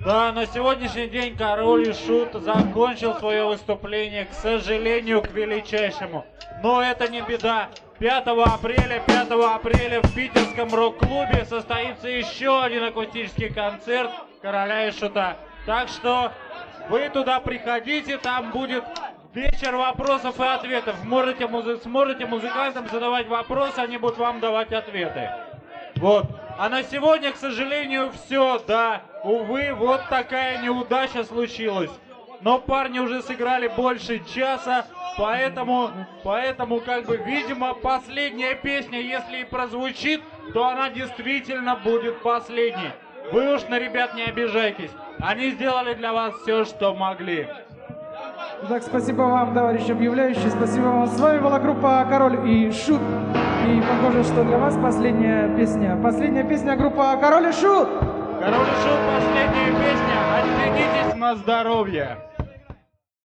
Да, на сегодняшний день Король и Шут закончил свое выступление, к сожалению, к величайшему. Но это не беда. 5 апреля в питерском рок-клубе состоится еще один акустический концерт Короля и Шута. Так что вы туда приходите, там будет вечер вопросов и ответов. Сможете музыкантам задавать вопросы, они будут вам давать ответы. Вот. А на сегодня, к сожалению, все, да. Увы, вот такая неудача случилась. Но парни уже сыграли больше часа, поэтому как бы, видимо, последняя песня, если и прозвучит, то она действительно будет последней. Вы уж на ребят не обижайтесь. Они сделали для вас все, что могли. Так, спасибо вам, товарищ объявляющий, спасибо вам. С вами была группа Король и Шут. И похоже, что для вас последняя песня. Последняя песня группа Король и Шут. Король и Шут, последняя песня. Оттянитесь на здоровье.